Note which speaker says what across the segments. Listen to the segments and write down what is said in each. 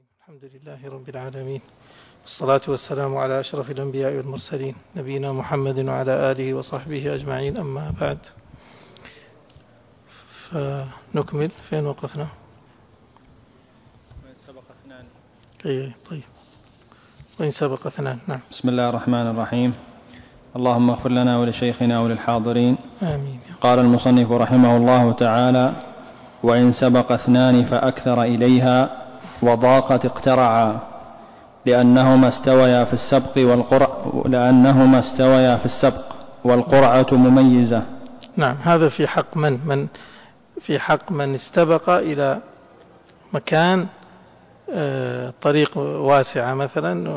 Speaker 1: الحمد لله رب العالمين، والصلاة والسلام على أشرف الأنبياء والمرسلين نبينا محمد وعلى آله وصحبه أجمعين. أما بعد، فنكمل فين وقفنا؟
Speaker 2: وإن سبق اثنان.
Speaker 1: طيب، وإن سبق اثنان. نعم.
Speaker 2: بسم الله الرحمن الرحيم. اللهم اغفر لنا ولشيخنا وللحاضرين.
Speaker 1: آمين.
Speaker 2: قال المصنف رحمه الله تعالى: وإن سبق اثنان فأكثر إليها وضاقت اقترعا لأنهما استويا في السبق والقرعة مميزة.
Speaker 1: نعم، هذا في حق في حق من استبق إلى مكان طريق واسعة مثلا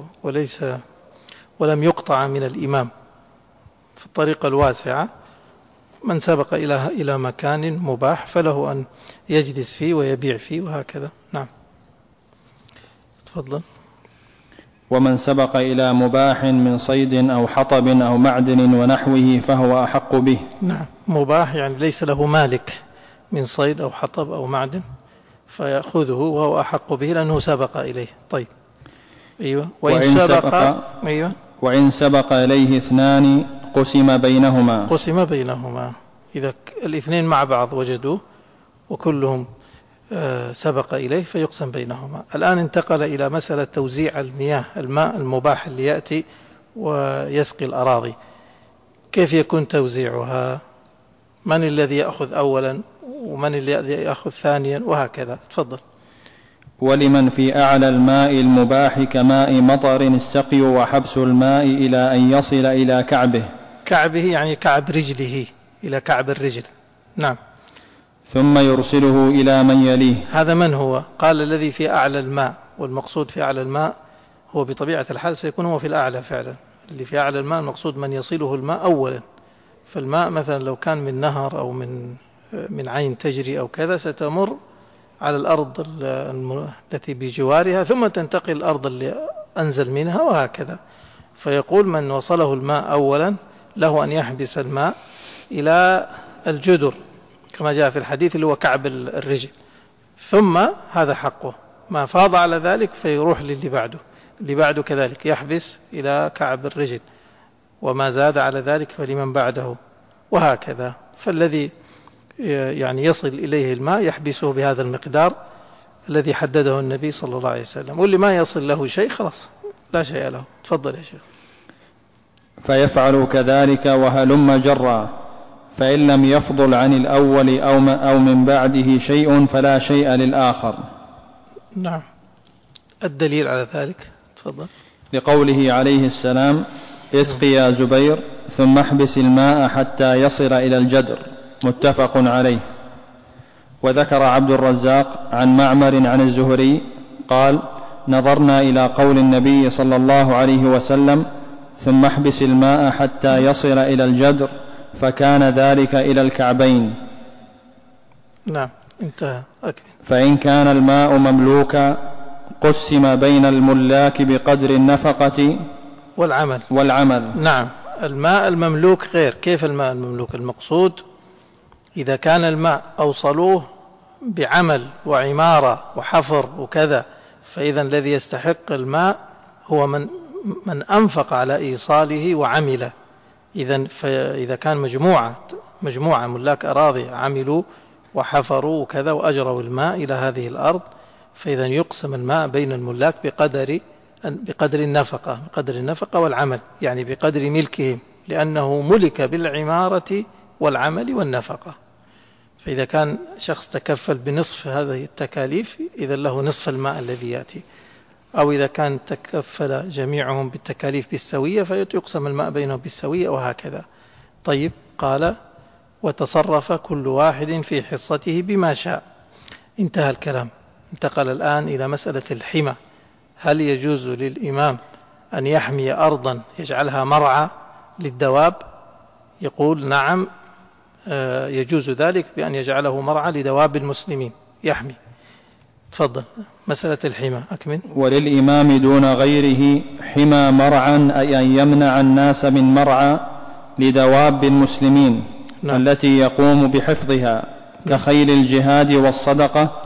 Speaker 1: ولم يقطع من الإمام في الطريقة الواسعة. من سبق إلى مكان مباح فله أن يجلس فيه ويبيع فيه وهكذا. نعم، تفضل.
Speaker 2: ومن سبق إلى مباح من صيد أو حطب أو معدن ونحوه فهو أحق به.
Speaker 1: نعم، مباح يعني ليس له مالك من صيد أو حطب أو معدن فيأخذه وهو أحق به لأنه سبق إليه. طيب، أيوة.
Speaker 2: وإن سبق إليه اثنان قسم بينهما.
Speaker 1: إذا الاثنين مع بعض وجدوه وكلهم سبق إليه فيقسم بينهما. الآن انتقل إلى مسألة توزيع الماء المباح اللي يأتي ويسقي الأراضي. كيف يكون توزيعها؟ من الذي يأخذ أولا ومن الذي يأخذ ثانيا وهكذا. تفضل.
Speaker 2: ولمن في أعلى الماء المباح كماء مطر السقي وحبس الماء إلى أن يصل إلى
Speaker 1: كعبه يعني كعب رجله، إلى كعب الرجل. نعم.
Speaker 2: ثم يرسله إلى من يليه.
Speaker 1: هذا من هو؟ قال الذي في أعلى الماء، والمقصود في أعلى الماء هو بطبيعة الحال سيكون هو في الأعلى فعلا. اللي في أعلى الماء المقصود من يصله الماء أولا. فالماء مثلا لو كان من نهر أو من عين تجري أو كذا ستمر على الأرض التي بجوارها ثم تنتقل الأرض اللي أنزل منها وهكذا. فيقول من وصله الماء أولا له أن يحبس الماء إلى الجدر كما جاء في الحديث اللي هو كعب الرجل، ثم هذا حقه. ما فاض على ذلك فيروح اللي بعده كذلك يحبس إلى كعب الرجل، وما زاد على ذلك فلمن بعده وهكذا. فالذي يعني يصل إليه الماء يحبسه بهذا المقدار الذي حدده النبي صلى الله عليه وسلم، واللي ما يصل له شيء خلاص لا شيء له. تفضل يا شيخ.
Speaker 2: فيفعل كذلك وهلم جرا، فإن لم يفضل عن الأول أو من بعده شيء فلا شيء للآخر.
Speaker 1: نعم، الدليل على ذلك. تفضل.
Speaker 2: لقوله عليه السلام: اسقي يا زبير ثم احبس الماء حتى يصل إلى الجدر، متفق عليه. وذكر عبد الرزاق عن معمر عن الزهري قال: نظرنا إلى قول النبي صلى الله عليه وسلم: ثم احبس الماء حتى يصل إلى الجدر، فكان ذلك إلى الكعبين.
Speaker 1: نعم، انتهى.
Speaker 2: فإن كان الماء مملوكا قسم بين الملاك بقدر النفقة والعمل.
Speaker 1: نعم، الماء المملوك غير. كيف الماء المملوك؟ المقصود إذا كان الماء أوصلوه بعمل وعمارة وحفر وكذا، فإذا الذي يستحق الماء هو من أنفق على إيصاله وعمله. فإذا كان مجموعة ملاك أراضي عملوا وحفروا وكذا وأجروا الماء إلى هذه الأرض، فإذا يقسم الماء بين الملاك بقدر النفقة والعمل، يعني بقدر ملكهم، لأنه ملك بالعمارة والعمل والنفقة. فإذا كان شخص تكفل بنصف هذه التكاليف إذا له نصف الماء الذي يأتي، أو إذا كان تكفل جميعهم بالتكاليف بالسوية فيقسم الماء بينهم بالسوية وهكذا. طيب، قال: وتصرف كل واحد في حصته بما شاء. انتهى الكلام. انتقل الآن إلى مسألة الحمى. هل يجوز للإمام أن يحمي أرضا يجعلها مرعى للدواب؟ يقول: نعم، يجوز ذلك بأن يجعله مرعى لدواب المسلمين يحمي. تفضل. مسألة الحمى أكمل.
Speaker 2: وللإمام دون غيره حمى مرعى، أي أن يمنع الناس من مرعى لدواب المسلمين. نعم. التي يقوم بحفظها كخيل الجهاد والصدقة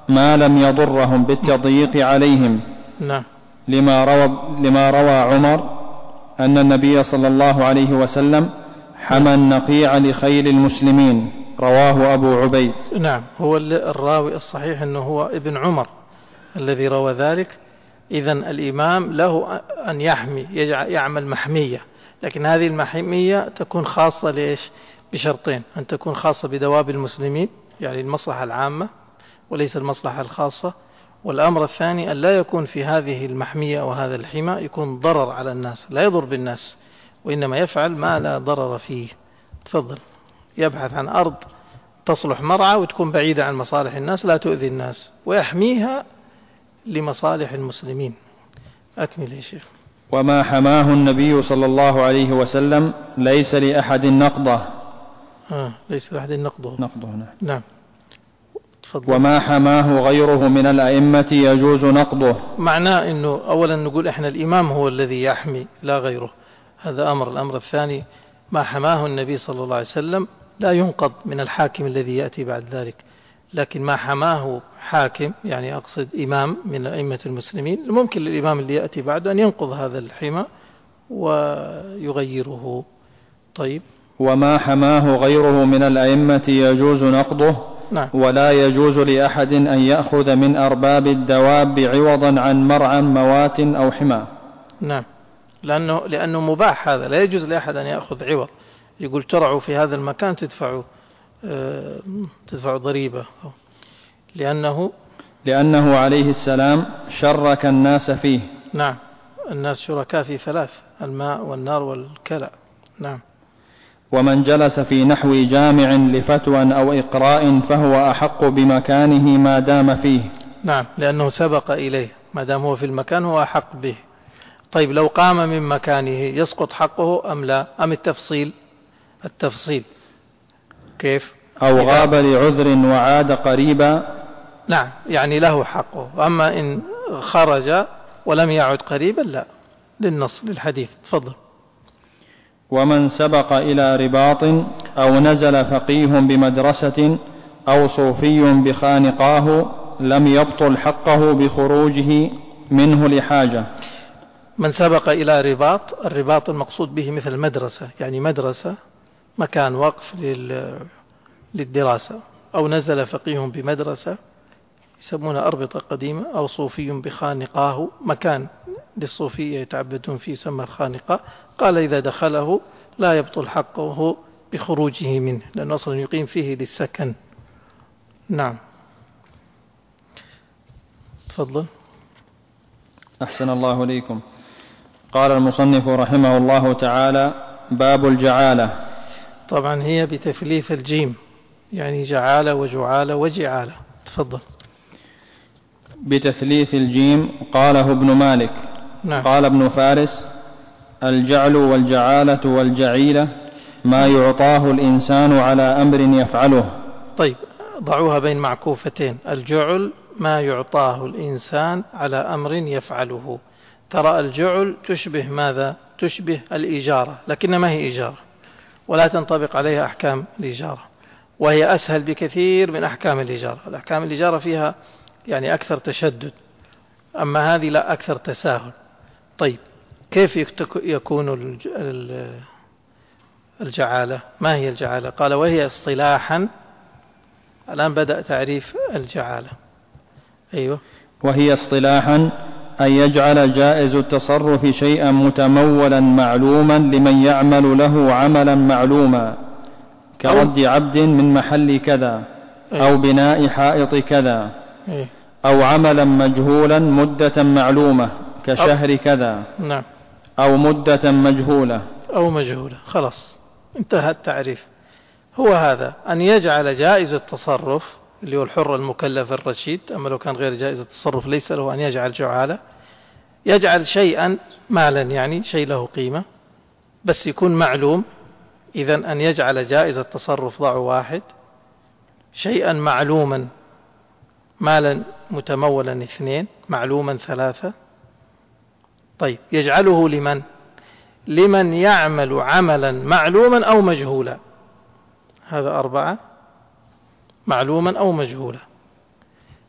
Speaker 2: ما لم يضرهم بالتضييق عليهم.
Speaker 1: نعم.
Speaker 2: لما روى عمر أن النبي صلى الله عليه وسلم حمى النقيع لخيل المسلمين، رواه أبو عبيد.
Speaker 1: نعم، هو الراوي الصحيح أنه هو ابن عمر الذي روى ذلك. إذن الإمام له أن يحمي، يعمل محمية، لكن هذه المحمية تكون خاصة لإيش؟ بشرطين: أن تكون خاصة بدواب المسلمين، يعني المصلحة العامة وليس المصلحة الخاصة. والأمر الثاني أن لا يكون في هذه المحمية أو هذا الحمى يكون ضرر على الناس، لا يضر بالناس، وإنما يفعل ما لا ضرر فيه. تفضل. يبحث عن أرض تصلح مرعى وتكون بعيدة عن مصالح الناس، لا تؤذي الناس، ويحميها لمصالح المسلمين. أكمل يا شيخ.
Speaker 2: وما حماه النبي صلى الله عليه وسلم ليس لأحد نقضه.
Speaker 1: ليس لأحد نقضه. نعم. تفضل. وما
Speaker 2: حماه غيره من الأئمة يجوز نقضه.
Speaker 1: معناه أنه أولا نقول إحنا الإمام هو الذي يحمي لا غيره، هذا أمر. الأمر الثاني: ما حماه النبي صلى الله عليه وسلم لا ينقض من الحاكم الذي يأتي بعد ذلك، لكن ما حماه حاكم، يعني أقصد إمام من أئمة المسلمين، ممكن للإمام اللي يأتي بعد أن ينقض هذا الحمى ويغيره. طيب.
Speaker 2: وما حماه غيره من الأئمة يجوز نقضه.
Speaker 1: نعم.
Speaker 2: ولا يجوز لأحد أن يأخذ من أرباب الدواب عوضا عن مرعى موات أو حمى.
Speaker 1: نعم، لأنه مباح، هذا لا يجوز لأحد أن يأخذ عوض. يقول ترعوا في هذا المكان تدفعوا ضريبة، لأنه
Speaker 2: عليه السلام شرك الناس فيه.
Speaker 1: نعم، الناس شركاء في ثلاث: الماء والنار والكلى. نعم.
Speaker 2: ومن جلس في نحو جامع لفتوى أو إقراء فهو أحق بمكانه ما دام فيه.
Speaker 1: نعم، لأنه سبق إليه، ما دام هو في المكان هو أحق به. طيب، لو قام من مكانه يسقط حقه أم لا؟ أم التفصيل كيف؟
Speaker 2: أو غاب لعذر وعاد قريبا.
Speaker 1: نعم، يعني له حقه. أما إن خرج ولم يعد قريبا لا، للنص للحديث. تفضل.
Speaker 2: ومن سبق إلى رباط أو نزل فقيه بمدرسة أو صوفي بخانقاه لم يبطل حقه بخروجه منه لحاجة.
Speaker 1: من سبق إلى رباط، الرباط المقصود به مثل مدرسة، يعني مدرسة مكان وقف للدراسة، أو نزل فقيه بمدرسة يسمونها أربطة قديمة، أو صوفي بخانقاه، مكان للصوفية يتعبدون فيه يسمى خانقة. قال إذا دخله لا يبطل حقه بخروجه منه، لأنه أصلا يقيم فيه للسكن. نعم. تفضل.
Speaker 2: أحسن الله إليكم. قال المصنف رحمه الله تعالى: باب الجعالة.
Speaker 1: طبعا هي بتثليث الجيم، يعني جعالة وجعالة وجعالة. تفضل.
Speaker 2: بتثليث الجيم. قاله ابن مالك.
Speaker 1: نعم.
Speaker 2: قال ابن فارس: الجعل والجعالة والجعيلة ما يعطاه الإنسان على أمر يفعله.
Speaker 1: طيب، ضعوها بين معكوفتين: الجعل ما يعطاه الإنسان على أمر يفعله. ترى الجعل تشبه ماذا؟ تشبه الإجارة، لكن ما هي إجارة ولا تنطبق عليها أحكام الإجارة، وهي أسهل بكثير من أحكام الإجارة. الأحكام الإجارة فيها يعني أكثر تشدد، أما هذه لا، أكثر تساهل. طيب، كيف يكون الجعالة؟ ما هي الجعالة؟ قال: وهي اصطلاحا. الآن بدأ تعريف الجعالة. أيوه.
Speaker 2: وهي اصطلاحا أن يجعل جائز التصرف شيئا متمولا معلوما لمن يعمل له عملا معلوما، كرد عبد من محل كذا، أو بناء حائط كذا، أو عملا مجهولا مدة معلومة كشهر كذا.
Speaker 1: نعم.
Speaker 2: أو مدة مجهولة.
Speaker 1: أو مجهولة. خلاص، انتهى التعريف. هو هذا: أن يجعل جائز التصرف اللي هو الحر المكلف الرشيد، أما لو كان غير جائز التصرف ليس له أن يجعل جعالة. يجعل شيئا مالا، يعني شيء له قيمة بس يكون معلوم. إذن أن يجعل جائز التصرف ضع واحد، شيئا معلوما مالا متمولا اثنين، معلوما ثلاثة. طيب، يجعله لمن يعمل عملا معلوما أو مجهولا، هذا أربعة: معلوما أو مجهولا.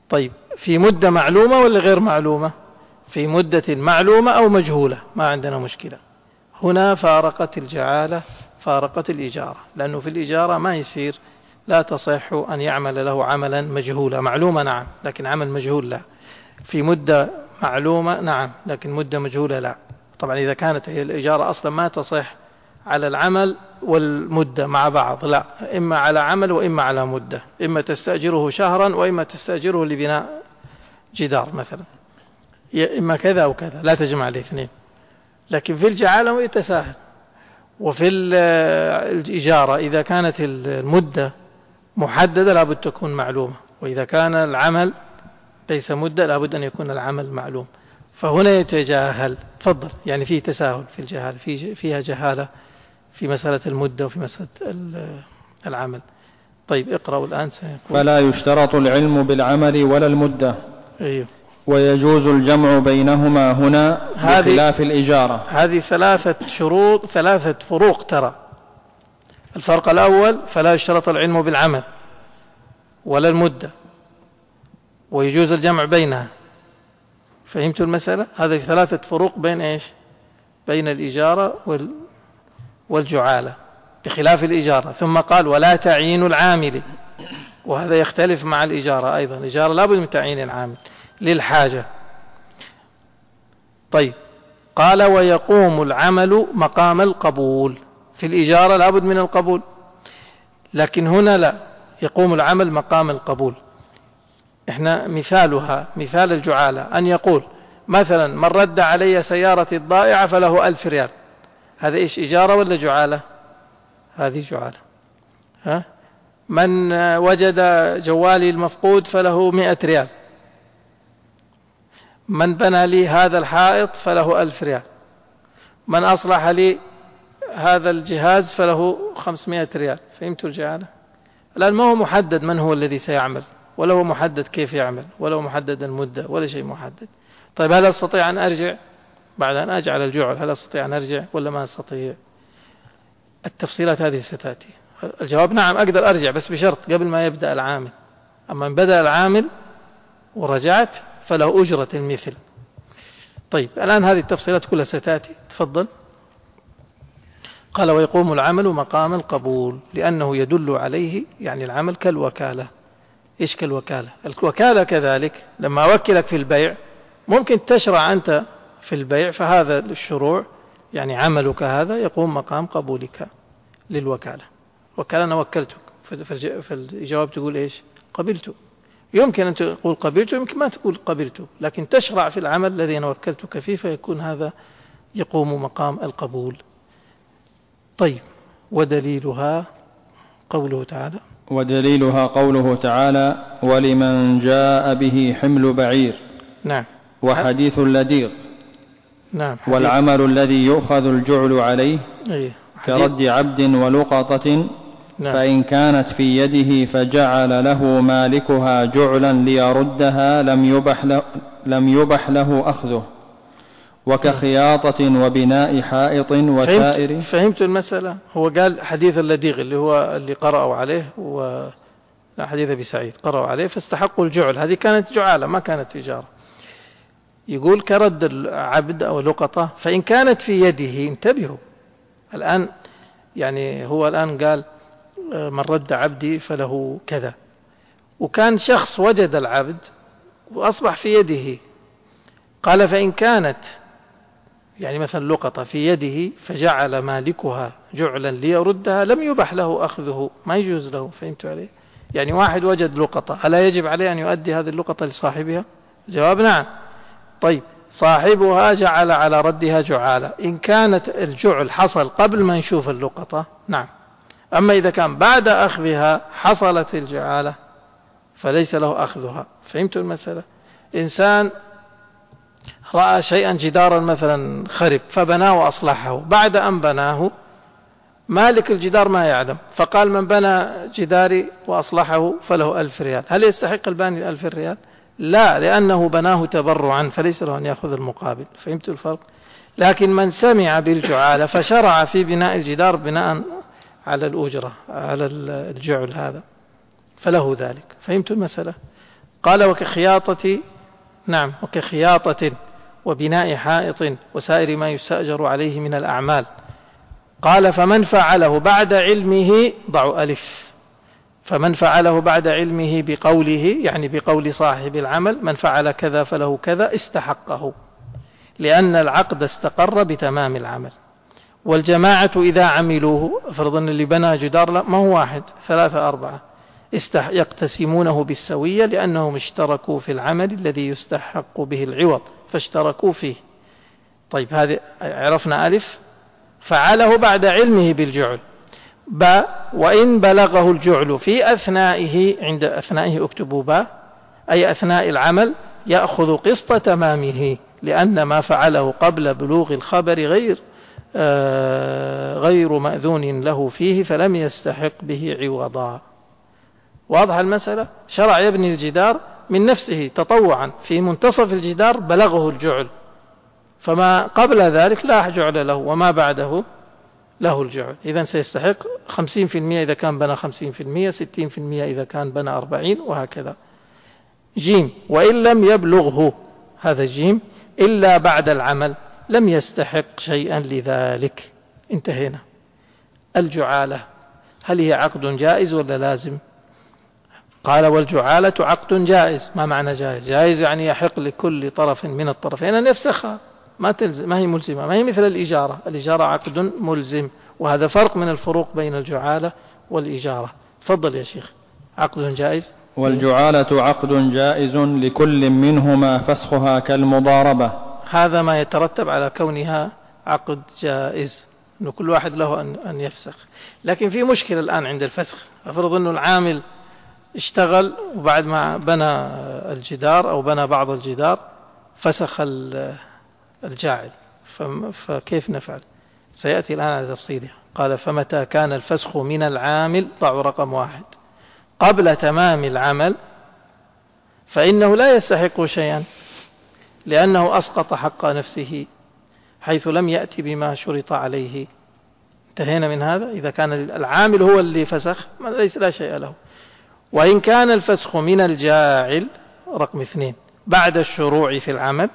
Speaker 1: طيب في مدة معلومة ولا غير معلومة؟ في مدة معلومة أو مجهولة ما عندنا مشكلة. هنا فارقت الجعالة فارقت الإجارة، لأنه في الإجارة ما يصير، لا تصح أن يعمل له عملا مجهولا. معلومة نعم، لكن عمل مجهول لا. في مدة معلومة نعم، لكن مدة مجهولة لا. طبعا إذا كانت هي الإجارة أصلا ما تصح على العمل والمدة مع بعض، لا، إما على عمل وإما على مدة، إما تستأجره شهرا وإما تستأجره لبناء جدار مثلا، إما كذا أو كذا، لا تجمع الاثنين. لكن في الجعالة يتساهل. وفي الإجارة إذا كانت المدة محددة لابد تكون معلومة، وإذا كان العمل ليس مدة لابد أن يكون العمل معلوم. فهنا يتجاهل. تفضل. يعني فيه تساهل في الجهالة، فيها جهالة في مسألة المدة وفي مسألة العمل. طيب اقرأوا الآن. سيقول
Speaker 2: فلا يشترط العلم بالعمل ولا المدة.
Speaker 1: أيوه.
Speaker 2: ويجوز الجمع بينهما هنا بخلاف الإجارة.
Speaker 1: هذه ثلاثة شروط، ثلاثة فروق ترى. الفرق الأول فلا يشترط العلم بالعمل ولا المدة، ويجوز الجمع بينها. فهمتوا المسألة؟ هذه ثلاثة فروق بين إيش؟ بين الإجارة والجعالة بخلاف الإجارة. ثم قال ولا تعيين العامل، وهذا يختلف مع الإجارة أيضا. الإجارة لابد من تعيين العامل للحاجة. طيب قال ويقوم العمل مقام القبول. في الإجارة لابد من القبول، لكن هنا لا، يقوم العمل مقام القبول. احنا مثالها مثال الجعالة أن يقول مثلا من رد علي سيارتي الضائعة فله 1000 ريال. هذا إيش، إجارة ولا جعالة؟ هذه جعالة. ها؟ من وجد جوالي المفقود فله 100 ريال. من بنى لي هذا الحائط فله 1000 ريال. من أصلح لي هذا الجهاز فله 500 ريال. فهمتوا الجعالة؟ الآن ما هو محدد من هو الذي سيعمل، ولا هو محدد كيف يعمل، ولا هو محدد المدة، ولا شيء محدد. طيب هل أستطيع أن أرجع بعد أن أجعل الجعل؟ هل أستطيع أن أرجع ولا ما أستطيع؟ التفصيلات هذه ستأتي. الجواب نعم أقدر أرجع، بس بشرط قبل ما يبدأ العامل. أما إن بدأ العامل ورجعت فله أجرة المثل. طيب الآن هذه التفصيلات كلها ستأتي. تفضل. قال ويقوم العمل مقام القبول لأنه يدل عليه، يعني العمل كالوكالة. إيش كالوكالة؟ الوكالة كذلك لما أوكلك في البيع ممكن تشرع أنت في البيع، فهذا الشروع يعني عملك هذا يقوم مقام قبولك للوكالة. وكالة أنا وكلتك، فالجواب تقول إيش؟ قبلت. يمكن أن تقول قبلت، يمكن ما تقول قبلت، لكن تشرع في العمل الذي أنا وكلتك فيه، فيكون هذا يقوم مقام القبول. طيب ودليلها قوله تعالى.
Speaker 2: ودليلها قوله تعالى ولمن جاء به حمل بعير.
Speaker 1: نعم.
Speaker 2: وحديث اللديغ.
Speaker 1: نعم.
Speaker 2: والعمل الذي يؤخذ الجعل عليه كرد عبد ولقطة. نعم. فإن كانت في يده فجعل له مالكها جعلا ليردها لم يبح له أخذه، وكخياطة وبناء حائط وسائر.
Speaker 1: فهمت المسألة. هو قال حديث اللديغ اللي هو اللي قرأوا عليه، لا حديث أبي سعيد قرأوا عليه فاستحقوا الجعل. هذه كانت جعالة ما كانت تجارة. يقول كرد العبد أو لقطة فإن كانت في يده. انتبهوا الآن، يعني هو الآن قال من رد عبدي فله كذا، وكان شخص وجد العبد وأصبح في يده. قال فإن كانت يعني مثلا لقطة في يده فجعل مالكها جعلا ليردها لم يبح له أخذه، ما يجوز له. فهمتوا عليه؟ يعني واحد وجد لقطة، ألا يجب عليه أن يؤدي هذه اللقطة لصاحبها؟ جواب نعم. طيب صاحبها جعل على ردها جعالة. إن كانت الجعل حصل قبل ما نشوف اللقطة نعم. أما إذا كان بعد أخذها حصلت الجعالة فليس له أخذها. فهمتوا المسألة؟ إنسان رأى شيئا جدارا مثلا خرب فبناه وأصلحه، بعد أن بناه مالك الجدار ما يعلم، فقال من بنى جداري وأصلحه فله 1000 ريال. هل يستحق الباني 1000 ريال؟ لا، لأنه بناه تبرعا فليس له أن يأخذ المقابل. فهمت الفرق؟ لكن من سمع بالجعالة فشرع في بناء الجدار بناء على الأجرة على الجعل هذا فله ذلك. فهمت المسألة؟ قال وكخياطة، نعم، وكخياطة وبناء حائط وسائر ما يستأجر عليه من الأعمال. قال فمن فعله بعد علمه، ضعوا ألف، فمن فعله بعد علمه بقوله، يعني بقول صاحب العمل، من فعل كذا فله كذا، استحقه، لأن العقد استقر بتمام العمل. والجماعة إذا عملوه، فرضا اللي بنى جدار، لا ما هو واحد، 3 4، يقتسمونه بالسوية لأنهم اشتركوا في العمل الذي يستحق به العوض فاشتركوا فيه. طيب هذه عرفنا ألف، فعله بعد علمه بالجعل. باء وإن بلغه الجعل في أثنائه، عند أثنائه اكتبوا باء، أي أثناء العمل، يأخذ قسط تمامه، لأن ما فعله قبل بلوغ الخبر غير مأذون له فيه فلم يستحق به عوضا. واضح المسألة؟ شرع يبني الجدار من نفسه تطوعا، في منتصف الجدار بلغه الجعل، فما قبل ذلك لا جعل له، وما بعده له الجعل. إذن سيستحق 50% إذا كان بنى 50%، 60% إذا كان بنى 40، وهكذا. جيم وإن لم يبلغه، هذا جيم، إلا بعد العمل لم يستحق شيئا لذلك. انتهينا. الجعالة هل هي عقد جائز ولا لازم؟ قال والجعالة عقد جائز. ما معنى جائز؟ جائز يعني يحق لكل طرف من الطرفين أن يفسخها، ما هي ملزمة، ما هي مثل الإجارة. الإجارة عقد ملزم، وهذا فرق من الفروق بين الجعالة والإجارة. تفضل يا شيخ. عقد جائز.
Speaker 2: والجعالة عقد جائز لكل منهما فسخها كالمضاربة.
Speaker 1: هذا ما يترتب على كونها عقد جائز، أنه كل واحد له أن يفسخ. لكن في مشكلة الآن عند الفسخ. أفرض أنه العامل اشتغل وبعد ما بنى الجدار أو بنى بعض الجدار فسخ الجاعل، فكيف نفعل؟ سيأتي الآن على تفصيلها. قال فمتى كان الفسخ من العامل، ضعوا رقم 1، قبل تمام العمل، فإنه لا يستحق شيئا، لأنه أسقط حق نفسه حيث لم يأتي بما شرط عليه. انتهينا من هذا. إذا كان العامل هو اللي فسخ ليس لا شيء له. وإن كان الفسخ من الجاعل، رقم 2، بعد الشروع في العمل،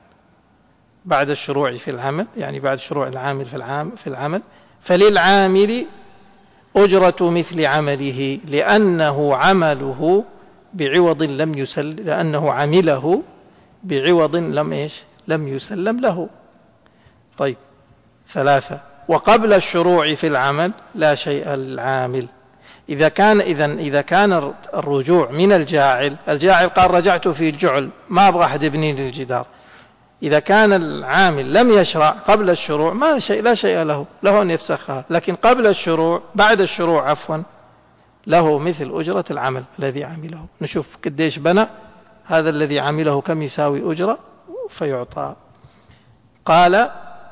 Speaker 1: بعد الشروع في العمل يعني بعد شروع العامل في العمل، فللعامل أجرة مثل عمله، لأنه عمله بعوض لم يسلم، لأنه عمله بعوض لم يسلم له. طيب 3، وقبل الشروع في العمل لا شيء للعامل. إذا كان الرجوع من الجاعل قال رجعت في الجعل ما أبغى أحد يبني لي الجدار، إذا كان العامل لم يشرع قبل الشروع لا شيء له أن يفسخها. لكن قبل الشروع، بعد الشروع عفوا، له مثل أجرة العمل الذي عمله. نشوف قديش بنى هذا الذي عمله، كم يساوي أجرة فيعطى. قال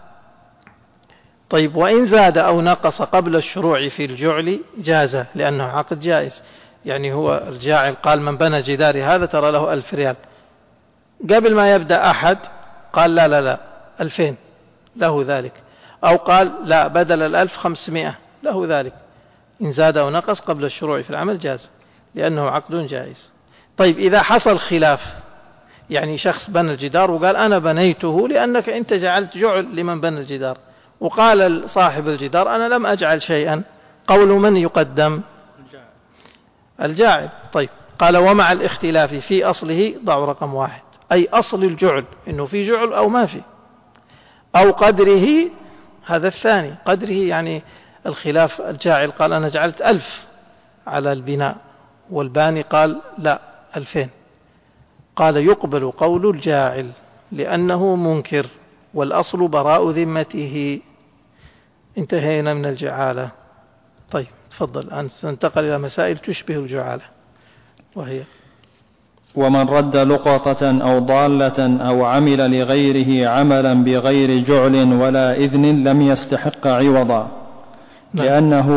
Speaker 1: طيب وإن زاد أو نقص قبل الشروع في الجعل جاز، لأنه عقد جائز. يعني هو الجاعل قال من بنى جداري هذا ترى له 1000 ريال، قبل ما يبدأ أحد قال لا 2000 له ذلك، أو قال لا بدل 1000 500 له ذلك. إن زاد أو نقص قبل الشروع في العمل جاز، لأنه عقد جائز. طيب إذا حصل خلاف، يعني شخص بنى الجدار وقال أنا بنيته لأنك أنت جعلت جعل لمن بنى الجدار، وقال صاحب الجدار أنا لم أجعل شيئا، قول من يقدم؟ الجاعل. طيب قال ومع الاختلاف في أصله، ضعوا رقم 1، أي أصل الجعل، إنه في جعل أو ما في، أو قدره، هذا الثاني، قدره يعني الخلاف. الجاعل قال أنا جعلت 1000 على البناء، والباني قال لا 2000. قال يقبل قول الجاعل لأنه منكر، والأصل براء ذمته. انتهينا من الجعالة. طيب تفضل، الآن سننتقل إلى مسائل تشبه الجعالة، وهي
Speaker 2: ومن رد لقطة أو ضالة أو عمل لغيره عملا بغير جعل ولا إذن لم يستحق عوضا، لأنه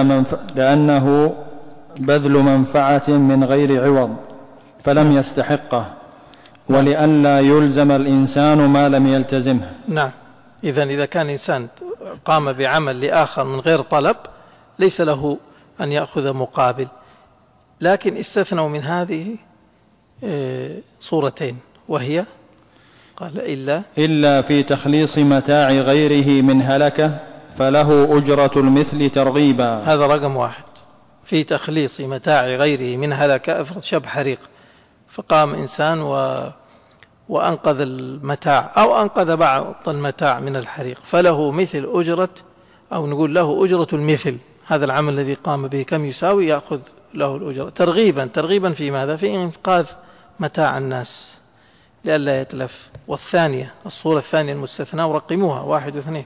Speaker 2: بذل منفعة من غير عوض فلم يستحقه، ولئلا يلزم الإنسان ما لم يلتزمه.
Speaker 1: نعم. إذا كان إنسان قام بعمل لآخر من غير طلب ليس له أن يأخذ مقابل، لكن استثنوا من هذه صورتين، وهي قال
Speaker 2: إلا في تخليص متاع غيره من هلكة فله أجرة المثل ترغيبا.
Speaker 1: هذا رقم 1. في تخليص متاع غيره من هلكة، افرض شب حريق فقام إنسان وأنقذ المتاع أو أنقذ بعض المتاع من الحريق، فله مثل أجرة، أو نقول له أجرة المثل. هذا العمل الذي قام به كم يساوي؟ يأخذ له الأجرة ترغيبا في ماذا؟ في إنقاذ متاع الناس لئلا يتلف. والثانية، الصورة الثانية المستثنى، ورقموها 1 و2.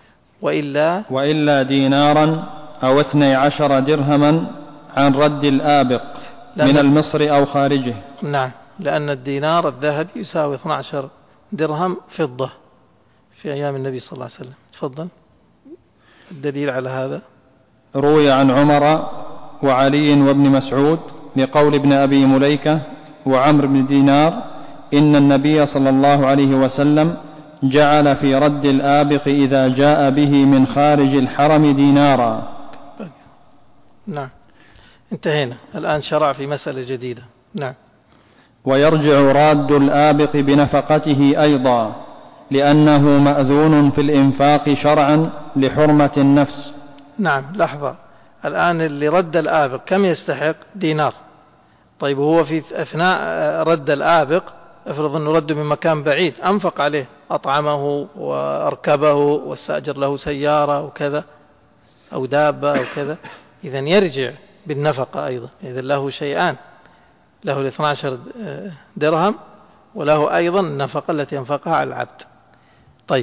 Speaker 2: وإلا دينارا أو 12 درهما عن رد الآبق من المصر أو خارجه.
Speaker 1: نعم، لأن الدينار الذهبي يساوي 12 درهم فضة في أيام النبي صلى الله عليه وسلم. تفضل الدليل على هذا.
Speaker 2: روي عن عمر وعلي وابن مسعود لقول ابن أبي مليكة وعمر بن دينار إن النبي صلى الله عليه وسلم جعل في رد الآبق إذا جاء به من خارج الحرم دينارا.
Speaker 1: نعم، انتهينا الآن، شرع في مسألة جديدة. نعم.
Speaker 2: ويرجع راد الآبق بنفقته أيضا لأنه مأذون في الإنفاق شرعا لحرمة النفس.
Speaker 1: نعم، لحظة، الآن اللي رد الآبق كم يستحق؟ دينار. طيب هو في أثناء رد الآبق افرض أنه رده من مكان بعيد، أنفق عليه، أطعمه وأركبه واستأجر له سيارة وكذا أو دابة أو كذا، إذن يرجع بالنفقة أيضا. إذن له شيئان، له 12 درهم وله أيضا النفقة التي ينفقها على العبد. طيب،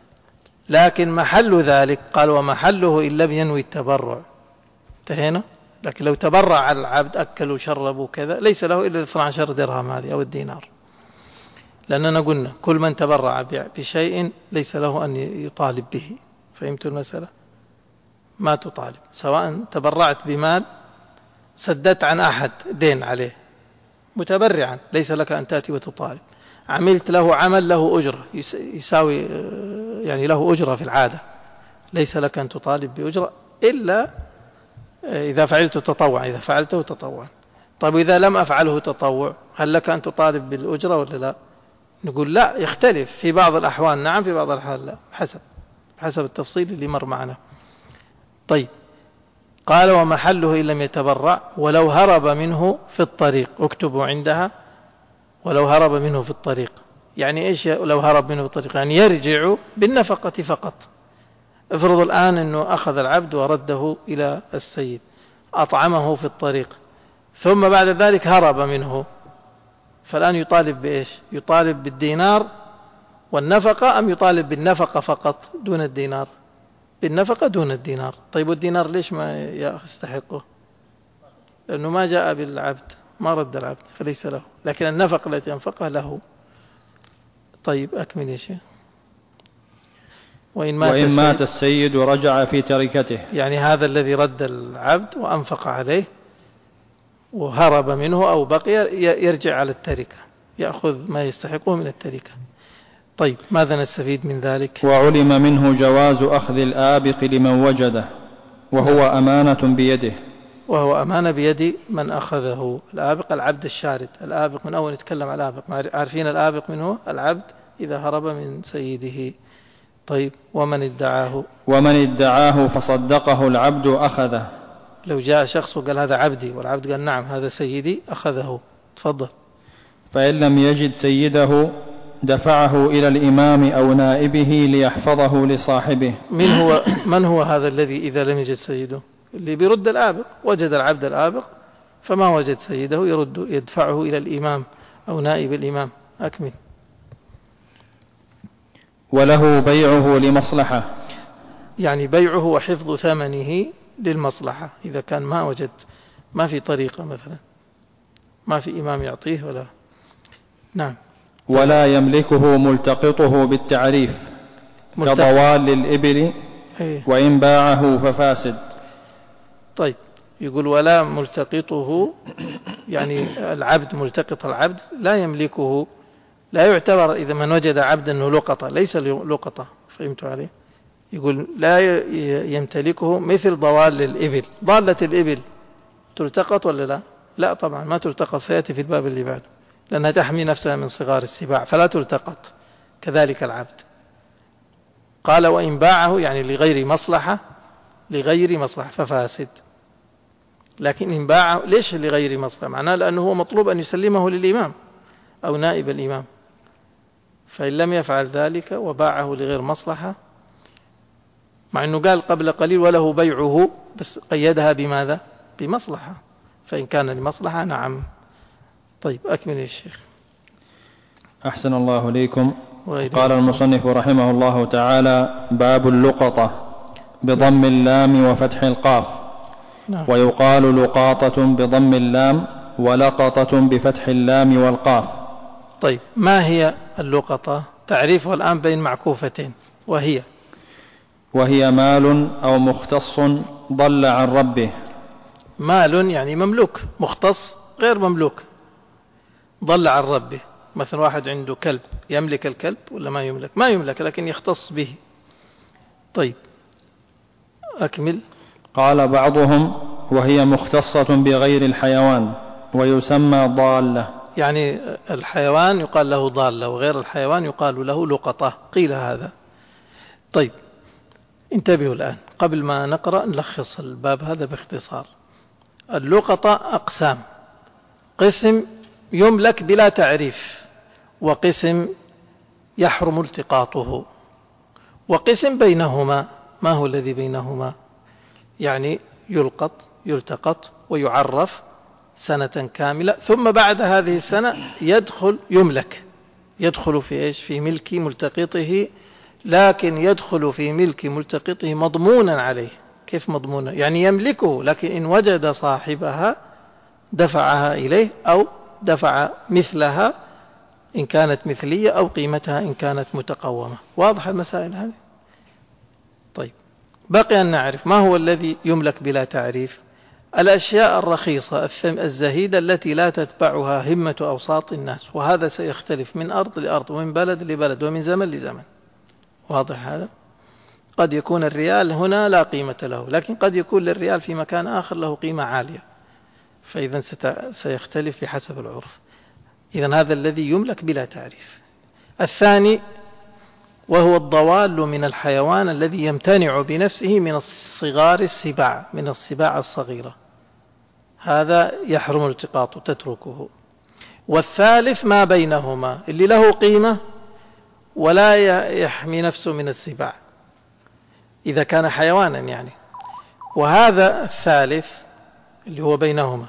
Speaker 1: لكن محل ذلك قال ومحله إن لم ينوي التبرع. انتهينا. لكن لو تبرع على العبد، أكل وشرب وكذا، ليس له إلا 12 درهم هذه أو الدينار، لأننا قلنا كل من تبرع بشيء ليس له أن يطالب به. فهمت المسألة؟ ما تطالب، سواء تبرعت بمال سددت عن أحد دين عليه متبرعا، ليس لك أن تأتي وتطالب. عملت له عمل له أجرة يساوي، يعني له أجرة في العادة، ليس لك أن تطالب بأجرة إلا إذا فعلت تطوعا، إذا فعلته تطوعا. طيب إذا لم أفعله تطوع، هل لك أن تطالب بالأجرة ولا لا؟ نقول لا، يختلف، في بعض الأحوال نعم، في بعض الأحوال لا، حسب التفصيل اللي مر معنا. طيب، قال ومحله إن لم يتبرع ولو هرب منه في الطريق. اكتبوا عندها ولو هرب منه في الطريق. يعني إيش لو هرب منه في الطريق؟ يعني يرجع بالنفقة فقط. افرض الآن أنه أخذ العبد ورده إلى السيد، أطعمه في الطريق، ثم بعد ذلك هرب منه، فالآن يطالب بإيش؟ يطالب بالدينار والنفقة، أم يطالب بالنفقة فقط دون الدينار؟ بالنفقة دون الدينار. طيب والدينار ليش ما يستحقه؟ لأنه ما جاء بالعبد، ما رد العبد، فليس له، لكن النفقة التي أنفقها له. طيب أكمل يا شيخ. وإن
Speaker 2: مات السيد ورجع في تركته،
Speaker 1: يعني هذا الذي رد العبد وأنفق عليه وهرب منه أو بقي، يرجع على التركة، يأخذ ما يستحقه من التركة. طيب ماذا نستفيد من ذلك؟
Speaker 2: وعلم منه جواز أخذ الآبق لمن وجده، وهو أمانة بيده،
Speaker 1: وهو أمانة بيد من أخذه. الآبق العبد الشارد، الآبق من أول نتكلم على الآبق، عارفين الآبق من هو؟ العبد إذا هرب من سيده. طيب ومن ادعاه فصدقه العبد أخذه. لو جاء شخص وقال هذا عبدي والعبد قال نعم هذا سيدي، أخذه. تفضل.
Speaker 2: فإن لم يجد سيده دفعه إلى الإمام أو نائبه ليحفظه لصاحبه.
Speaker 1: من هو هذا الذي إذا لم يجد سيده؟ اللي بيرد الآبق. وجد العبد الآبق فما وجد سيده يدفعه إلى الإمام أو نائب الإمام. أكمل.
Speaker 2: وله بيعه لمصلحة،
Speaker 1: يعني بيعه وحفظ ثمنه للمصلحة، إذا كان ما وجد، ما في طريقة مثلا، ما في إمام يعطيه ولا. نعم.
Speaker 2: ولا يملكه ملتقطه بالتعريف كضوال للإبل، وإن باعه ففاسد.
Speaker 1: طيب، يقول ولا ملتقطه، يعني العبد ملتقط العبد لا يملكه، لا يعتبر إذا من وجد عبدا أنه لقطة، ليس لقطة. فهمت عليه؟ يقول لا يمتلكه مثل ضوال للإبل. ضالة الإبل تلتقط ولا لا؟ لا طبعا ما تلتقط، سيأتي في الباب اللي بعده. لأنها تحمي نفسها من صغار السباع فلا تلتقط. كذلك العبد. قال وإن باعه يعني لغير مصلحة ففاسد. لكن إن باعه ليش لغير مصلحة؟ معناه لأنه هو مطلوب أن يسلمه للإمام أو نائب الإمام، فإن لم يفعل ذلك وباعه لغير مصلحة، مع أنه قال قبل قليل وله بيعه، بس قيدها بماذا؟ بمصلحة، فإن كان لمصلحة نعم. طيب أكمل يا شيخ.
Speaker 2: أحسن الله إليكم. قال المصنف رحمه الله تعالى: باب اللقطة بضم اللام وفتح القاف. ويقال لقاطة بضم اللام ولقطة بفتح اللام والقاف.
Speaker 1: طيب ما هي اللقطة؟ تعريفها الآن بين معكوفتين، وهي
Speaker 2: مال أو مختص ضل عن ربه.
Speaker 1: مال يعني مملوك، مختص غير مملوك، ضل عن ربه. مثلا واحد عنده كلب، يملك الكلب ولا ما يملك؟ ما يملك، لكن يختص به. طيب أكمل.
Speaker 2: قال بعضهم: وهي مختصة بغير الحيوان ويسمى ضالة.
Speaker 1: يعني الحيوان يقال له ضالة وغير الحيوان يقال له لقطة، قيل هذا. طيب انتبهوا الآن قبل ما نقرأ نلخص الباب هذا باختصار. اللقطة أقسام: قسم يملك بلا تعريف، وقسم يحرم التقاطه، وقسم بينهما. ما هو الذي بينهما؟ يعني يلتقط ويعرف سنة كاملة، ثم بعد هذه السنة يدخل في إيش؟ في ملك ملتقطه، لكن يدخل في ملك ملتقطه مضمونا عليه. كيف مضمونا؟ يعني يملكه، لكن إن وجد صاحبها دفعها إليه أو دفع مثلها إن كانت مثلية أو قيمتها إن كانت متقومة. واضح المسائل هذه؟ طيب بقي أن نعرف ما هو الذي يملك بلا تعريف. الأشياء الرخيصة الزهيدة التي لا تتبعها همة أوساط الناس، وهذا سيختلف من أرض لأرض ومن بلد لبلد ومن زمن لزمن. واضح هذا؟ قد يكون الريال هنا لا قيمة له، لكن قد يكون للريال في مكان آخر له قيمة عالية، فإذا سيختلف بحسب العرف. إذن هذا الذي يملك بلا تعريف. الثاني وهو الضوال من الحيوان الذي يمتنع بنفسه من الصغار السباع، من السباع الصغيرة، هذا يحرم التقاطه، تتركه. والثالث ما بينهما اللي له قيمة ولا يحمي نفسه من السباع إذا كان حيوانا يعني. وهذا الثالث اللي هو بينهما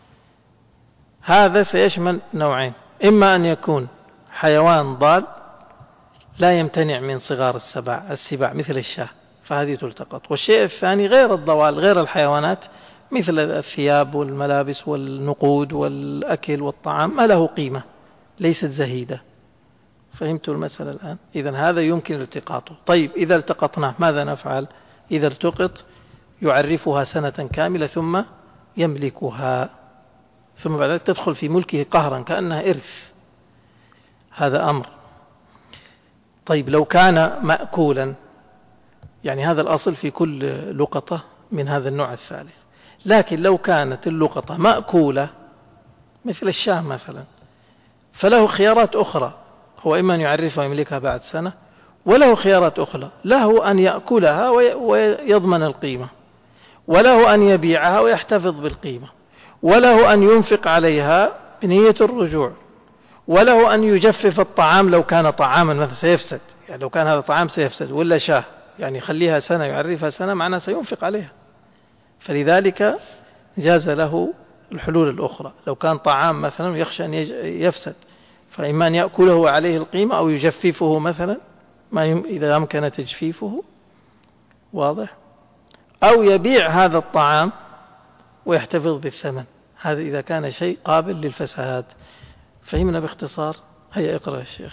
Speaker 1: هذا سيشمل نوعين: إما أن يكون حيوان ضال لا يمتنع من صغار السباع مثل الشاة، فهذه تلتقط. والشيء الثاني غير الضوال، غير الحيوانات، مثل الثياب والملابس والنقود والأكل والطعام، ما له قيمة، ليست زهيدة. فهمتوا المسألة الآن؟ إذن هذا يمكن التقاطه. طيب إذا التقطناه ماذا نفعل؟ إذا التقط يعرفها سنة كاملة ثم يملكها، ثم بعد ذلك تدخل في ملكه قهرا كأنها إرث. هذا أمر. طيب لو كان مأكولا، يعني هذا الأصل في كل لقطة من هذا النوع الثالث، لكن لو كانت اللقطة مأكولة مثل الشاة مثلا، فله خيارات أخرى. هو إما أن يعرفها ويملكها بعد سنة، وله خيارات أخرى: له أن يأكلها ويضمن القيمة، وله أن يبيعها ويحتفظ بالقيمة، وله أن ينفق عليها بنية الرجوع، وله أن يجفف الطعام لو كان طعاما مثلا سيفسد، يعني لو كان هذا طعام سيفسد، ولا شاه يعني يخليها سنة يعرفها سنة معناه سينفق عليها. فلذلك جاز له الحلول الأخرى. لو كان طعام مثلا يخشى أن يفسد، فإما أن يأكله عليه القيمة أو يجففه مثلا إذا أمكن تجفيفه، واضح، أو يبيع هذا الطعام ويحتفظ بالثمن، هذا إذا كان شيء قابل للفساد. فهمنا باختصار؟ هيا اقرأ الشيخ.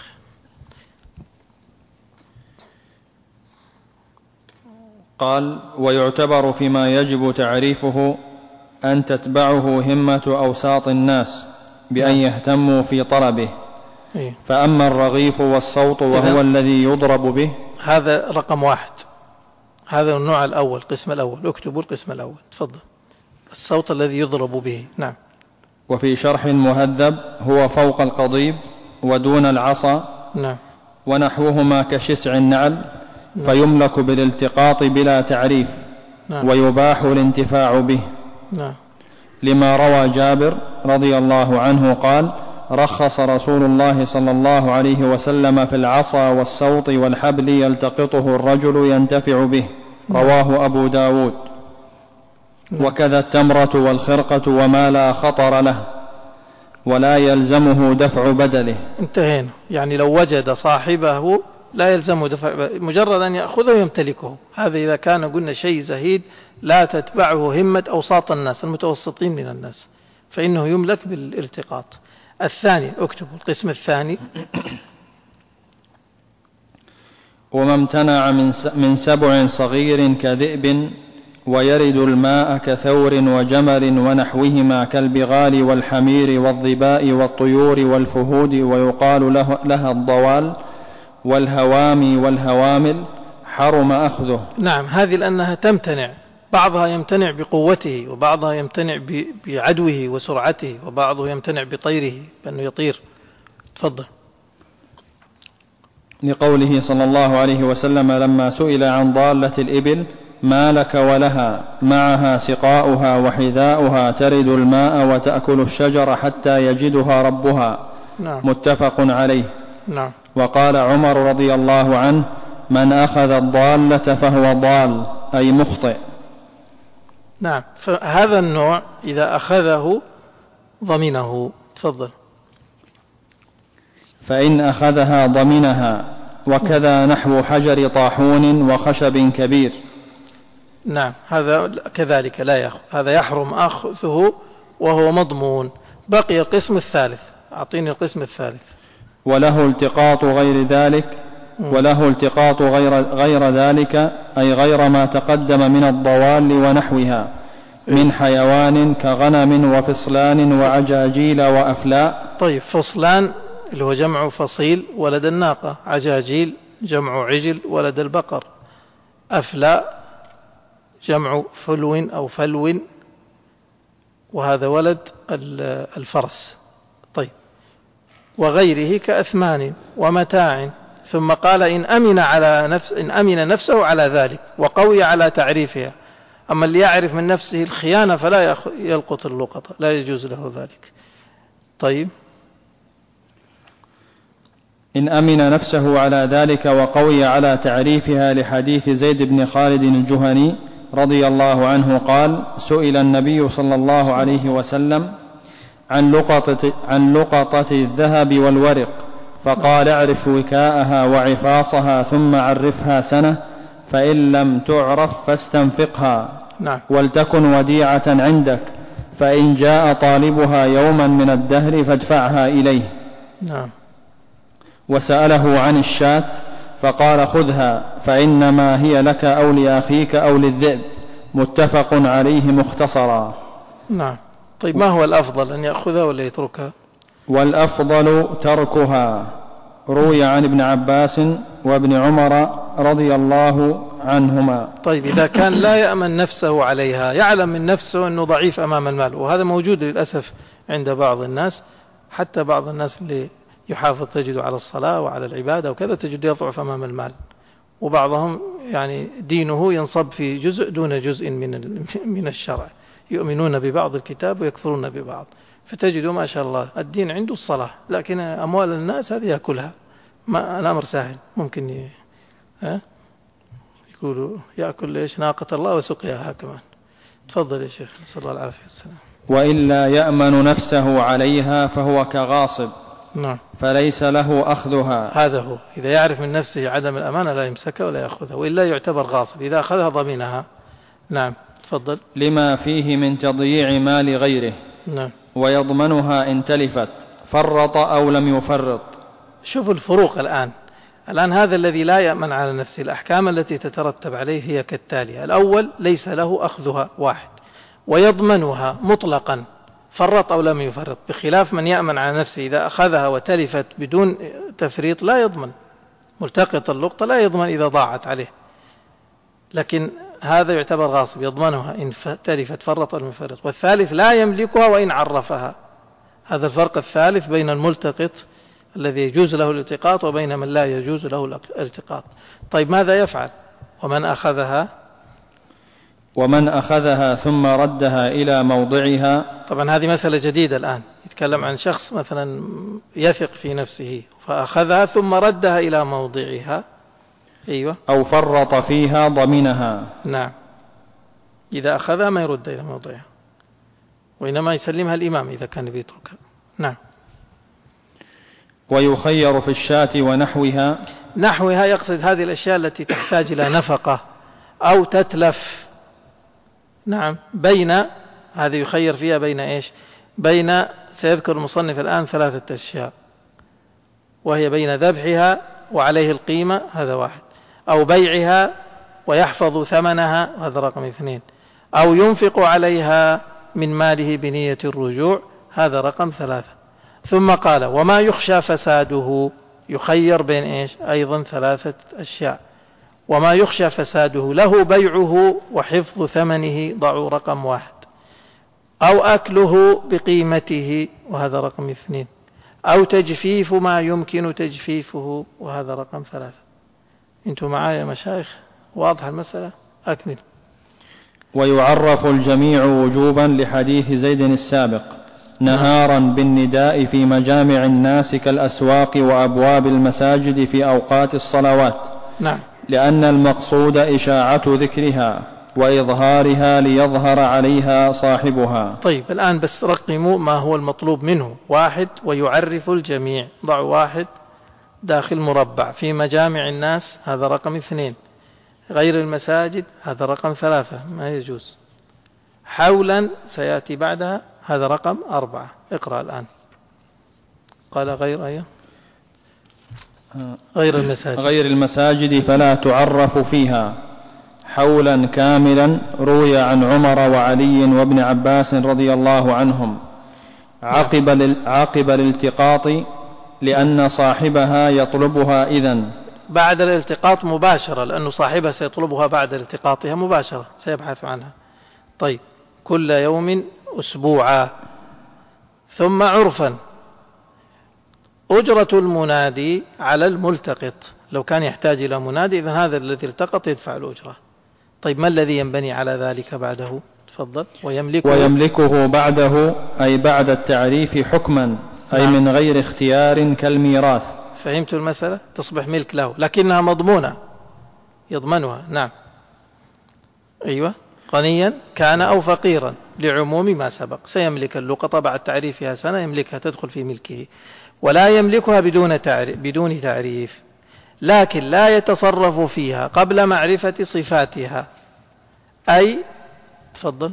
Speaker 2: قال: ويعتبر فيما يجب تعريفه أن تتبعه همة أوساط الناس بأن يهتموا في طلبه. فأما الرغيف والصوت وهو الذي يضرب به،
Speaker 1: هذا رقم 1، هذا النوع الأول، القسم الأول. اكتبوا القسم الأول، تفضل. الصوت الذي يضرب به. نعم.
Speaker 2: وفي شرح المهذب هو فوق القضيب ودون العصا.
Speaker 1: نعم.
Speaker 2: ونحوهما كشسع النعل. نعم. فيملك بالالتقاط بلا تعريف. نعم. ويباح الانتفاع به.
Speaker 1: نعم.
Speaker 2: لما روى جابر رضي الله عنه قال: رخص رسول الله صلى الله عليه وسلم في العصا والسوط والحبل يلتقطه الرجل ينتفع به. رواه أبو داود. وكذا التمرة والخرقة وما لا خطر له ولا يلزمه دفع بدله.
Speaker 1: انتهينا. يعني لو وجد صاحبه لا يلزمه دفع، مجرد أن يأخذه ويمتلكه. هذا إذا كان قلنا شيء زهيد لا تتبعه همة أوساط الناس المتوسطين من الناس، فإنه يملك بالالتقاط. الثاني، اكتبوا القسم الثاني:
Speaker 2: وما امتنع من سبع صغير كذئب ويرد الماء كثور وجمل ونحوهما كالبغال والحمير والظباء والطيور والفهود، ويقال لها الضوال والهوامي والهوامل، حرم أخذه.
Speaker 1: نعم، هذه لأنها تمتنع، بعضها يمتنع بقوته وبعضها يمتنع بعدوه وسرعته وبعضه يمتنع بطيره بأنه يطير. تفضل.
Speaker 2: لقوله صلى الله عليه وسلم لما سئل عن ضالة الإبل: ما لك ولها معها سقاؤها وحذاؤها ترد الماء وتأكل الشجر حتى يجدها ربها.
Speaker 1: نعم.
Speaker 2: متفق عليه.
Speaker 1: نعم.
Speaker 2: وقال عمر رضي الله عنه: من أخذ الضالة فهو ضال، أي مخطئ.
Speaker 1: نعم، فهذا النوع إذا أخذه ضمنه. تفضل.
Speaker 2: فإن أخذها ضمنها، وكذا نحو حجر طاحون وخشب كبير.
Speaker 1: نعم، هذا كذلك لا يأخذ، هذا يحرم أخذه وهو مضمون. بقي القسم الثالث، أعطيني القسم الثالث.
Speaker 2: وله التقاط غير ذلك، وله التقاط غير ذلك، أي غير ما تقدم من الضوال ونحوها من حيوان كغنم وفصلان وعجاجيل وأفلاء.
Speaker 1: طيب، فصلان اللي هو جمع فصيل ولد الناقة، عجاجيل جمع عجل ولد البقر، أفلاء جمع فلو أو فلو وهذا ولد الفرس. طيب، وغيره كأثمان ومتاع. ثم قال إن أمن نفسه على ذلك وقوي على تعريفها. أما اللي يعرف من نفسه الخيانة فلا يلقط اللقطة، لا يجوز له ذلك. طيب،
Speaker 2: إن أمن نفسه على ذلك وقوي على تعريفها، لحديث زيد بن خالد الجهني رضي الله عنه قال: سئل النبي صلى الله عليه وسلم عن لقطة الذهب والورق، فقال: اعرف وكاءها وعفاصها ثم عرفها سنة، فإن لم تعرف فاستنفقها.
Speaker 1: نعم.
Speaker 2: ولتكن وديعة عندك، فإن جاء طالبها يوما من الدهر فادفعها إليه.
Speaker 1: نعم.
Speaker 2: وسأله عن الشاة فقال: خذها فإنما هي لك أو لأخيك أو للذئب. متفق عليه مختصرا.
Speaker 1: نعم. طيب، ما هو الأفضل، أن يأخذها ولا يتركها؟
Speaker 2: والأفضل تركها. روي عن ابن عباس وابن عمر رضي الله عنهما.
Speaker 1: طيب، إذا كان لا يأمن نفسه عليها، يعلم من نفسه أنه ضعيف أمام المال، وهذا موجود للأسف عند بعض الناس، حتى بعض الناس اللي يحافظ تجد على الصلاة وعلى العبادة وكذا تجد يضعف أمام المال، وبعضهم يعني دينه ينصب في جزء دون جزء من الشرع، يؤمنون ببعض الكتاب ويكفرون ببعض، فتجدوا ما شاء الله الدين عنده الصلاة، لكن أموال الناس هذه يأكلها. ما الأمر سهل، ممكن يقولوا يأكل إيش ناقة الله وسقياها كمان. تفضل يا شيخ، صلى الله عليه وسلم.
Speaker 2: وإلا يأمن نفسه عليها فهو كغاصب.
Speaker 1: نعم.
Speaker 2: فليس له أخذها.
Speaker 1: هذا هو، إذا يعرف من نفسه عدم الأمانة لا يمسكها ولا يأخذها، وإلا يعتبر غاصب إذا أخذها ضمنها. نعم. تفضل.
Speaker 2: لما فيه من تضييع مال غيره.
Speaker 1: نعم.
Speaker 2: ويضمنها إن تلفت، فرط أو لم يفرط.
Speaker 1: شوفوا الفروق الآن هذا الذي لا يأمن على نفسه، الأحكام التي تترتب عليه هي كالتالي: الأول ليس له أخذها، واحد، ويضمنها مطلقا فرط أو لم يفرط، بخلاف من يأمن على نفسه إذا أخذها وتلفت بدون تفريط لا يضمن، ملتقط اللقطة لا يضمن إذا ضاعت عليه، لكن هذا يعتبر غاصب يضمنها إن تلفت فرط أو لم يفرط. والثالث لا يملكها وإن عرفها، هذا الفرق الثالث بين الملتقط الذي يجوز له الالتقاط وبين من لا يجوز له الالتقاط. طيب ماذا يفعل؟ ومن أخذها
Speaker 2: ثم ردها إلى موضعها.
Speaker 1: طبعا هذه مسألة جديدة الآن، يتكلم عن شخص مثلا يثق في نفسه فأخذها ثم ردها إلى موضعها. أيوة.
Speaker 2: أو فرط فيها ضمنها.
Speaker 1: نعم، إذا أخذها ما يرد إلى موضعها، وإنما يسلمها الإمام إذا كان بيتركها. نعم.
Speaker 2: ويخير في الشاة ونحوها.
Speaker 1: نحوها يقصد هذه الأشياء التي تحتاج إلى نفقة أو تتلف. نعم، بين هذه يخير فيها بين إيش؟ بين، سيذكر المصنف الآن 3 أشياء، وهي بين ذبحها وعليه القيمة، هذا واحد، أو بيعها ويحفظ ثمنها، هذا رقم 2، أو ينفق عليها من ماله بنية الرجوع، هذا رقم 3. ثم قال وما يخشى فساده، يخير بين إيش؟ أيضا 3 أشياء. وما يخشى فساده له بيعه وحفظ ثمنه، ضعوا رقم 1، أو أكله بقيمته، وهذا رقم 2، أو تجفيف ما يمكن تجفيفه، وهذا رقم 3. أنتم معايا يا مشايخ؟ واضح المسألة؟ أكمل.
Speaker 2: ويعرف الجميع وجوبا لحديث زيد السابق نهارا بالنداء في مجامع الناس كالأسواق وأبواب المساجد في أوقات الصلوات.
Speaker 1: نعم.
Speaker 2: لأن المقصود إشاعة ذكرها وإظهارها ليظهر عليها صاحبها.
Speaker 1: طيب الآن بس رقموا ما هو المطلوب منه. 1 ويعرف الجميع، ضعوا 1 داخل مربع، في مجامع الناس، هذا رقم 2، غير المساجد، هذا رقم 3 ما يجوز، حولا سيأتي بعدها، هذا رقم 4. اقرأ الآن. قال غير المساجد
Speaker 2: فلا تعرف فيها حولا كاملا، روي عن عمر وعلي وابن عباس رضي الله عنهم عقب الالتقاط، لأن صاحبها يطلبها إذن
Speaker 1: بعد الالتقاط مباشرة، لأن صاحبها سيطلبها بعد التقاطها مباشرة، سيبحث عنها. طيب، كل يوم أسبوعا. ثم عرفا أجرة المنادي على الملتقط، لو كان يحتاج إلى منادي إذن هذا الذي التقط يدفع الأجرة. طيب ما الذي ينبني على ذلك بعده؟ تفضل.
Speaker 2: ويملكه بعده، أي بعد التعريف حكما، أي
Speaker 1: نعم.
Speaker 2: من غير اختيار كالميراث.
Speaker 1: فهمت المسألة؟ تصبح ملك له لكنها مضمونة، يضمنها. نعم. أيوة. غنيا كان أو فقيرا، لعموم ما سبق، سيملك اللقطة بعد تعريفها سنة، يملكها، تدخل في ملكه، ولا يملكها بدون تعريف، لكن لا يتصرف فيها قبل معرفة صفاتها. أي تفضل.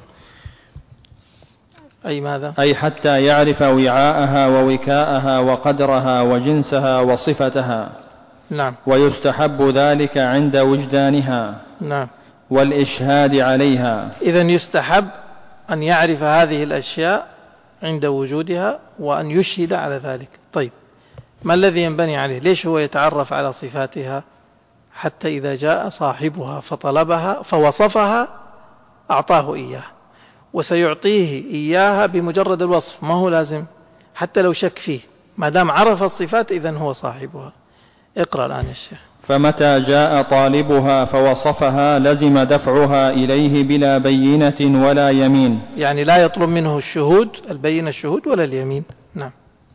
Speaker 1: أي ماذا؟
Speaker 2: أي حتى يعرف وعاءها ووكاءها وقدرها وجنسها وصفتها.
Speaker 1: نعم.
Speaker 2: ويستحب ذلك عند وجدانها.
Speaker 1: نعم.
Speaker 2: والإشهاد عليها.
Speaker 1: إذن يستحب أن يعرف هذه الأشياء عند وجودها وأن يشهد على ذلك. طيب ما الذي ينبني عليه؟ ليش هو يتعرف على صفاتها؟ حتى إذا جاء صاحبها فطلبها فوصفها أعطاه إياه، وسيعطيه إياها بمجرد الوصف، ما هو لازم حتى لو شك فيه، ما دام عرف الصفات إذن هو صاحبها. اقرأ الآن يا شيخ.
Speaker 2: فمتى جاء طالبها فوصفها لزم دفعها إليه بلا بينة ولا يمين،
Speaker 1: يعني لا يطلب منه البينة الشهود ولا اليمين. نعم.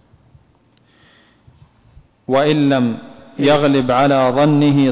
Speaker 2: وإن لم يغلب على ظنه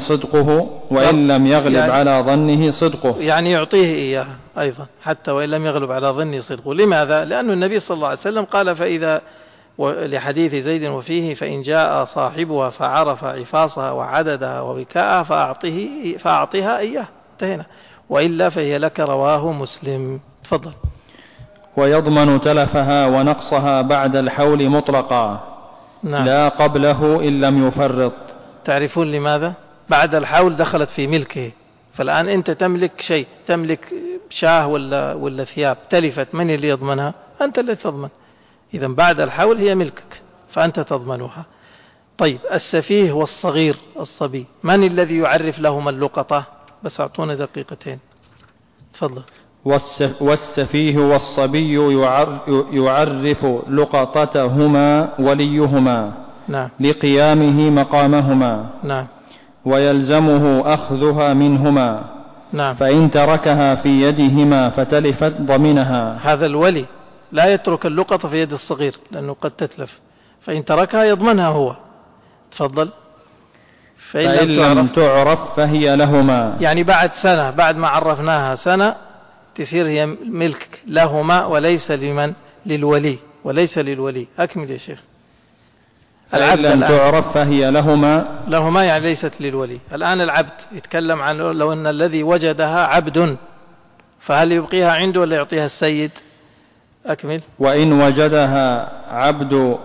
Speaker 2: صدقه،
Speaker 1: يعني يعطيه إياها أيضا حتى وإن لم يغلب على ظنه صدقه. لماذا؟ لأن النبي صلى الله عليه وسلم قال فإذا، لحديث زيد وفيه، فإن جاء صاحبها فعرف عفاصها وعددها ووكاءها فأعطيها إياه، انتهينا، وإلا فهي لك، رواه مسلم. تفضل.
Speaker 2: ويضمن تلفها ونقصها بعد الحول مطلقا.
Speaker 1: نعم.
Speaker 2: لا قبله إن لم يفرط.
Speaker 1: تعرفون لماذا؟ بعد الحول دخلت في ملكه، فالآن أنت تملك شيء، تملك شاه ولا ثياب، تلفت، من اللي يضمنها؟ أنت اللي تضمن. إذن بعد الحول هي ملكك فأنت تضمنها. طيب السفيه والصغير الصبي، من الذي يعرف لهما اللقطة؟ بس أعطونا دقيقتين. تفضل.
Speaker 2: والسفيه والصبي يعرف لقطتهما وليهما
Speaker 1: نعم.
Speaker 2: لقيامه مقامهما
Speaker 1: نعم.
Speaker 2: ويلزمه أخذها منهما
Speaker 1: نعم.
Speaker 2: فإن تركها في يدهما فتلفت ضمنها.
Speaker 1: هذا الولي لا يترك اللقطة في يد الصغير لأنه قد تتلف، فإن تركها يضمنها هو. تفضل.
Speaker 2: فإن لم تعرف فهي لهما،
Speaker 1: يعني بعد سنة، بعد ما عرفناها سنة تصير هي ملك لهما وليس لمن؟ للولي، وليس للولي. أكمل يا شيخ.
Speaker 2: فإن لم تعرف فهي
Speaker 1: لهما يعني ليست للولي. الآن العبد يتكلم عن لو أن الذي وجدها عبد، فهل يبقيها عنده ولا يعطيها السيد؟ أكمل.
Speaker 2: وإن وجدها عبد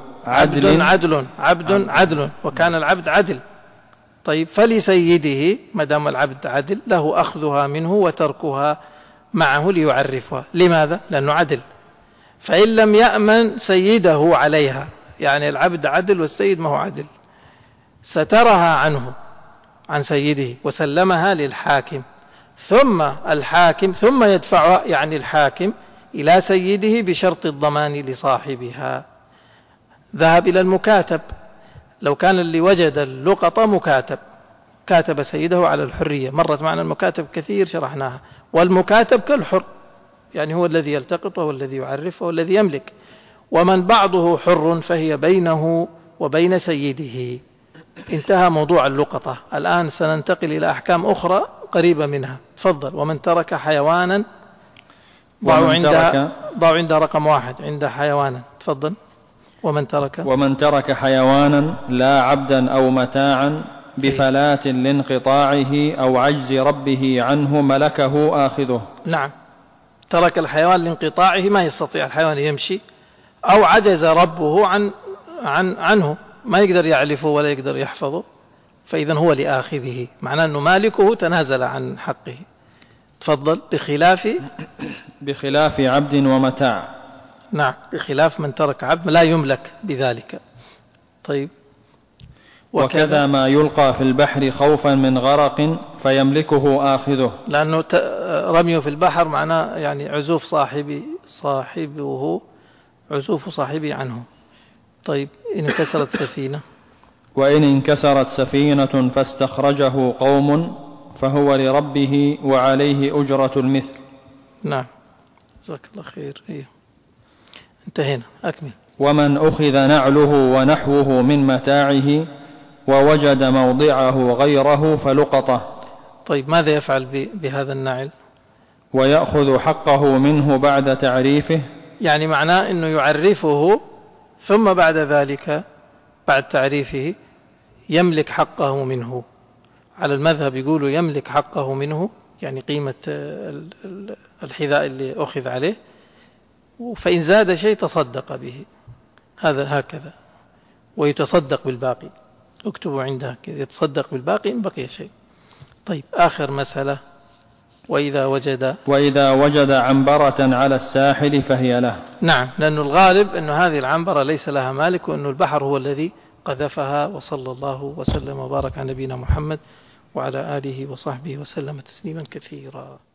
Speaker 1: عدل وكان العبد عدل، طيب فلسيده ما دام العبد عدل له أخذها منه وتركها معه ليعرفها. لماذا؟ لأنه عدل. فإن لم يأمن سيده عليها، يعني العبد عدل والسيد ما هو عدل، سترها عنه عن سيده وسلمها للحاكم، ثم يدفعها يعني الحاكم إلى سيده بشرط الضمان لصاحبها. ذهب إلى المكاتب، لو كان اللي وجد اللقطة مكاتب كاتب سيده على الحرية، مرت معنا المكاتب كثير شرحناها، والمكاتب كالحر يعني هو الذي يلتقط وهو الذي يعرف وهو الذي يملك، ومن بعضه حر فهي بينه وبين سيده. انتهى موضوع اللقطة. الآن سننتقل إلى أحكام أخرى قريبة منها. تفضل. ومن ترك حيوانا، ضعوا عندها رقم 1 عند حيوانا. تفضل. ومن ترك
Speaker 2: حيوانا لا عبدا أو متاعا بفلاة لانقطاعه أو عجز ربه عنه ملكه آخذه.
Speaker 1: نعم. ترك الحيوان لانقطاعه، ما يستطيع الحيوان يمشي، أو عجز ربه عنه، ما يقدر يعلفه ولا يقدر يحفظه، فإذا هو لآخذه، معناه أنه مالكه تنازل عن حقه. تفضل.
Speaker 2: بخلاف عبد ومتاع.
Speaker 1: نعم، بخلاف من ترك عبد لا يملك بذلك. طيب.
Speaker 2: وكذا ما يلقى في البحر خوفا من غرق فيملكه آخذه،
Speaker 1: لأنه رميه في البحر معناه يعني عزوف صاحبه عنه. طيب. إن انكسرت سفينة،
Speaker 2: وإن انكسرت سفينة فاستخرجه قوم فهو لربه وعليه أجرة المثل.
Speaker 1: نعم. جزاك الله خير. انتهينا. أكمل.
Speaker 2: ومن أخذ نعله ونحوه من متاعه ووجد موضعه غيره فلقطه.
Speaker 1: طيب، ماذا يفعل بهذا النعل؟
Speaker 2: ويأخذ حقه منه بعد تعريفه،
Speaker 1: يعني معناه أنه يعرفه ثم بعد ذلك بعد تعريفه يملك حقه منه. على المذهب يقولوا يملك حقه منه، يعني قيمة الحذاء اللي أخذ عليه، فإن زاد شيء تصدق به، هذا هكذا، ويتصدق بالباقي. اكتبوا عندها كذا، يتصدق بالباقي إن بقي شيء. طيب، آخر مسألة. وإذا
Speaker 2: وجد عنبرة على الساحل فهي له.
Speaker 1: نعم، لأن الغالب أن هذه العنبرة ليس لها مالك، وأن البحر هو الذي قذفها. وصلى الله وسلم وبارك على نبينا محمد وعلى آله وصحبه وسلم تسليما كثيرا.